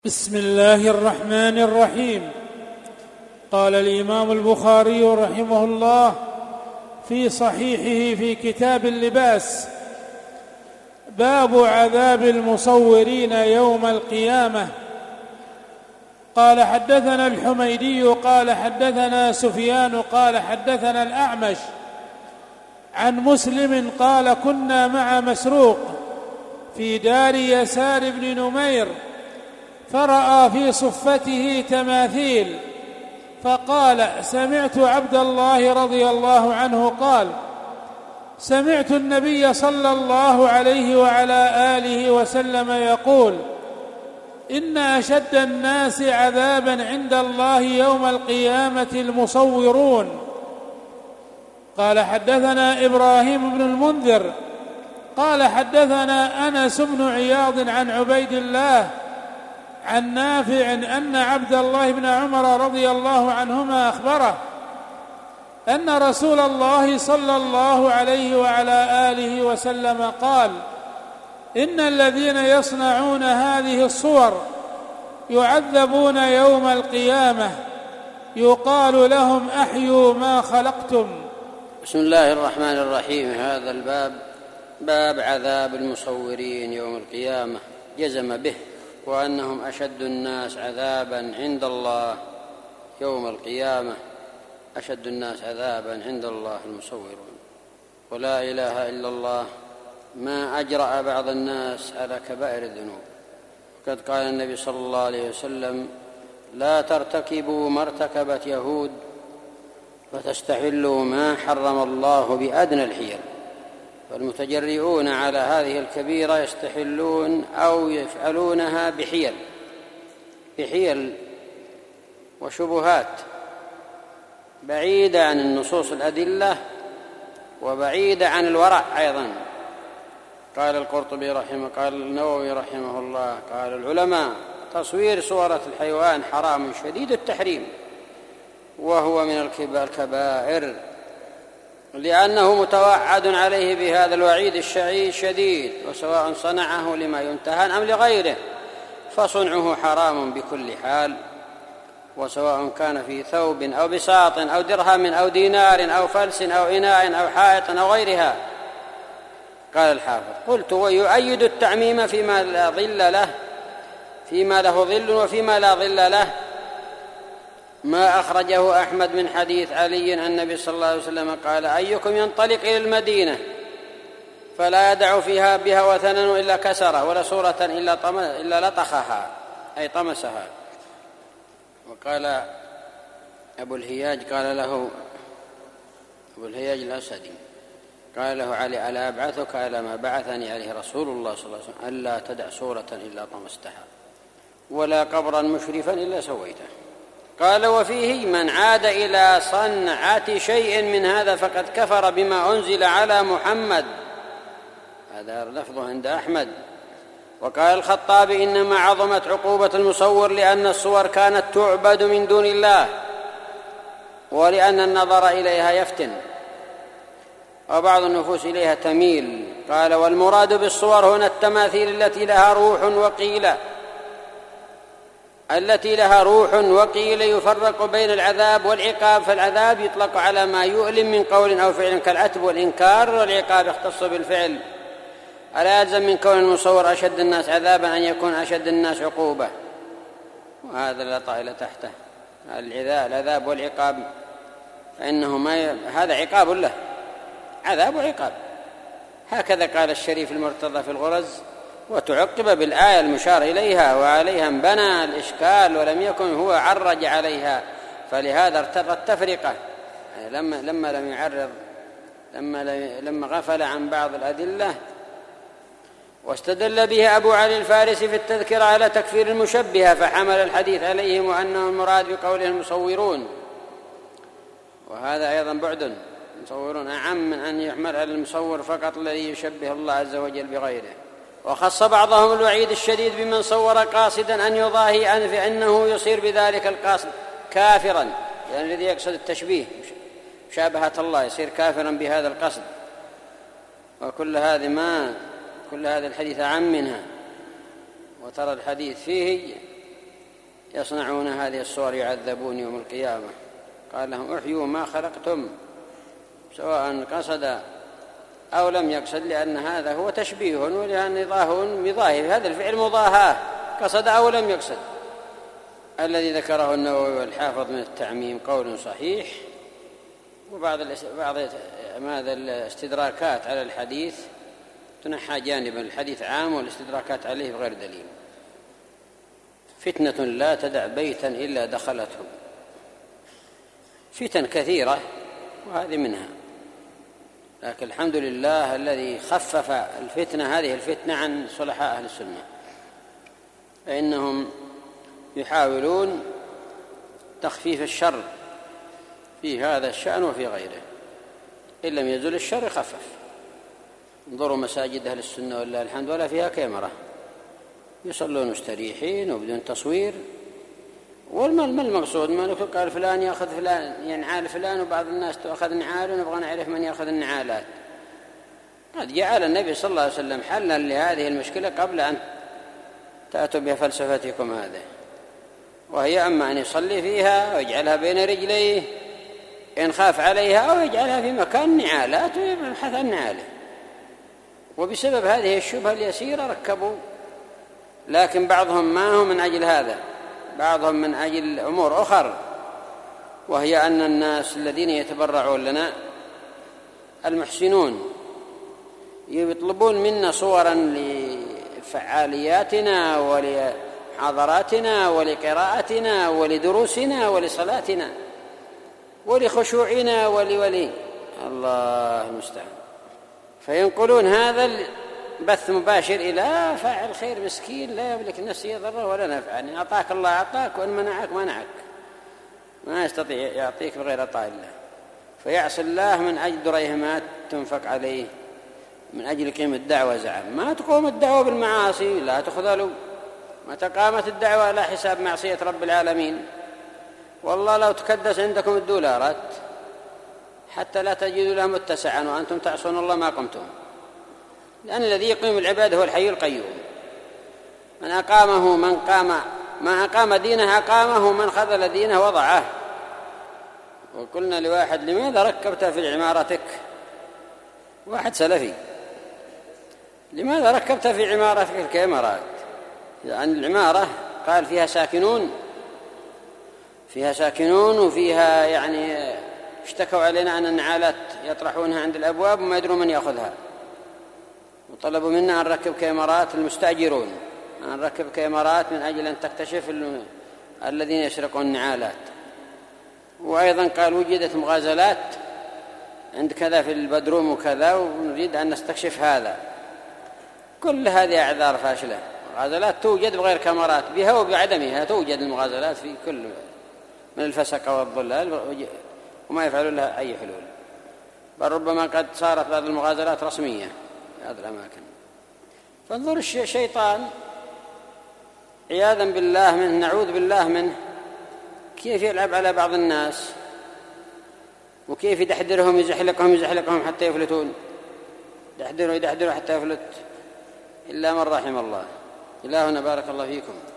بسم الله الرحمن الرحيم. قال الإمام البخاري رحمه الله في صحيحه في كتاب اللباس: باب عذاب المصورين يوم القيامة. قال حدثنا الحميدي قال حدثنا سفيان قال حدثنا الأعمش عن مسلم قال: كنا مع مسروق في دار يسار بن نمير، فرأى في صفته تماثيل، فقال: سمعت عبد الله رضي الله عنه قال: سمعت النبي صلى الله عليه وعلى آله وسلم يقول: إن أشد الناس عذابا عند الله يوم القيامة المصورون. قال حدثنا إبراهيم بن المنذر قال حدثنا أنس بن عياض عن عبيد الله عن نافع أن عبد الله بن عمر رضي الله عنهما أخبره أن رسول الله صلى الله عليه وعلى آله وسلم قال: إن الذين يصنعون هذه الصور يعذبون يوم القيامة، يقال لهم: أحيوا ما خلقتم. بسم الله الرحمن الرحيم. هذا الباب باب عذاب المصورين يوم القيامة، جزم به وأنهم أشد الناس عذابا عند الله يوم القيامة. أشد الناس عذابا عند الله المصورون. ولا إله إلا الله ما أجرأ بعض الناس على كبائر الذنوب. وقد قال النبي صلى الله عليه وسلم: لا ترتكبوا ما ارتكبت يهود فتستحلوا ما حرم الله بأدنى الحيل. فالمتجرئون على هذه الكبيرة يستحلون أو يفعلونها بحيل وشبهات بعيدة عن النصوص الأدلة وبعيدة عن الورع أيضا. قال القرطبي قال النووي رحمه الله: قال العلماء: تصوير صورة الحيوان حرام شديد التحريم، وهو من الكبائر، لأنه متوعد عليه بهذا الوعيد الشديد، وسواء صنعه لما يمتهن أم لغيره فصنعه حرام بكل حال، وسواء كان في ثوب أو بساط أو درهم أو دينار أو فلس أو إناء أو حائط أو غيرها. قال الحافظ: قلت: ويؤيد التعميم فيما له ظل وفيما لا ظل له ما أخرجه أحمد من حديث علي أن النبي صلى الله عليه وسلم قال: أيكم ينطلق إلى المدينة فلا يدع فيها بها وثنا إلا كسره، ولا صورة إلا لطخها أي طمسها. وقال أبو الهياج الأسدي قال له علي: ألا أبعثك على ما بعثني عليه رسول الله صلى الله عليه وسلم: ألا تدع صورة إلا طمستها، ولا قبرا مشرفا إلا سويته. قال: وفيه: من عاد إلى صنعة شيء من هذا فقد كفر بما أنزل على محمد. هذا لفظه عند أحمد. وقال الخطابي: إنما عظمت عقوبة المصور لأن الصور كانت تعبد من دون الله، ولأن النظر إليها يفتن، وبعض النفوس إليها تميل. قال: والمراد بالصور هنا التماثيل التي لها روح وقيل يفرق بين العذاب والعقاب. فالعذاب يطلق على ما يؤلم من قول أو فعل كالعتب والإنكار، والعقاب يختص بالفعل. ألا يلزم من كون المصور أشد الناس عذابا أن يكون أشد الناس عقوبة؟ وهذا لا طائل تحته. العذاب والعقاب فإنه هذا عقاب له، عذاب وعقاب. هكذا قال الشريف المرتضى في الغرز، وتعقب بالآية المشار إليها، وعليها انبنى الإشكال ولم يكن هو عرج عليها، فلهذا ارتقى التفرقة. لما غفل عن بعض الأدلة. واستدل به أبو علي الفارسي في التذكرة على تكفير المشبهة، فحمل الحديث عليهم وأنه المراد بقوله المصورون، وهذا أيضا بعد. المصورون أعم من أن يحمل على المصور فقط الذي يشبه الله عز وجل بغيره. وخص بعضهم الوعيد الشديد بمن صور قاصدا أن يضاهي فإنه يصير بذلك القاصد كافرا، يعني الذي يقصد التشبيه مشابهة الله يصير كافرا بهذا القصد. وكل هذا الحديث عام منها. وترى الحديث فيه يصنعون هذه الصور يعذبون يوم القيامة. قال لهم احيوا ما خلقتم، سواء قصد أو لم يقصد، لأن هذا هو تشبيه، ولأن بظاهر هذا الفعل مضاهاة، قصد أو لم يقصد. الذي ذكره النووي والحافظ من التعميم قول صحيح، وبعض ماذا الاستدراكات على الحديث تنحى جانبا، الحديث عام والاستدراكات عليه بغير دليل. فتنة لا تدع بيتا إلا دخلته، فتن كثيرة وهذه منها، لكن الحمد لله الذي خفف الفتنة هذه الفتنة عن صلحاء أهل السنة، فإنهم يحاولون تخفيف الشر في هذا الشأن وفي غيره، إن لم يزل الشر خفف. انظروا مساجد أهل السنة والله الحمد ولا فيها كاميرا، يصلون مستريحين وبدون تصوير. ما المقصود؟ ما قال فلان يأخذ فلان ينعال فلان، وبعض الناس تأخذ نعال ونبغى نعرف من يأخذ النعالات. قد جعل النبي صلى الله عليه وسلم حلا لهذه المشكلة قبل أن تأتوا بفلسفتكم هذه، وهي أما أن يصلي فيها ويجعلها بين رجليه إن خاف عليها، أو يجعلها في مكان نعالات ويبحث عن نعاله. وبسبب هذه الشبهة اليسيرة ركبوا، لكن بعضهم ما هو من أجل هذا، بعضهم من أجل أمور أخرى، وهي أن الناس الذين يتبرعون لنا المحسنون يطلبون منا صورا لفعالياتنا ولحضراتنا ولقراءتنا ولدروسنا ولصلاتنا ولخشوعنا الله المستعان، فينقلون هذا بث مباشر إلى فاعل خير مسكين لا يملك نفسه ضره ولا نفعا، يعني أعطاك الله أعطاك، وإن منعك ما يستطيع يعطيك بغير عطاء الله، فيعصي الله من أجل دريهمات تنفق عليه، من أجل قيم الدعوة زعم. ما تقوم الدعوة بالمعاصي، لا تخذلوا، ما تقامت الدعوة على حساب معصية رب العالمين. والله لو تكدس عندكم الدولارات حتى لا تجدوا لها متسعا وأنتم تعصون الله ما قمتم، لأن الذي يقيم العباد هو الحي القيوم. من أقام دينه أقامه، من خذل دينه وضعه. وقلنا لواحد لماذا ركبت في عمارتك، واحد سلفي، لماذا ركبت في عمارتك الكاميرات؟ يعني العمارة قال فيها ساكنون وفيها يعني اشتكوا علينا أن النعالات يطرحونها عند الأبواب وما يدرون من يأخذها، وطلبوا منا أن نركب كاميرات، المستأجرون أن نركب كاميرات من أجل أن تكتشف الذين يسرقون النعالات. وأيضا قال وجدت مغازلات عند كذا في البدروم وكذا، ونريد أن نستكشف هذا. كل هذه أعذار فاشلة. مغازلات توجد بغير كاميرات، بها وبعدمها توجد المغازلات في كل من الفسق والضلال، وما يفعلون لها أي حلول، بل ربما قد صارت بعض المغازلات رسمية في هذه الأماكن. فانظر الشيطان عياذا بالله منه، نعوذ بالله منه، كيف يلعب على بعض الناس، وكيف يدحدرهم يزحلقهم حتى يفلتون، يدحدروا حتى يفلت، إلا من رحم الله. إلهنا بارك الله فيكم.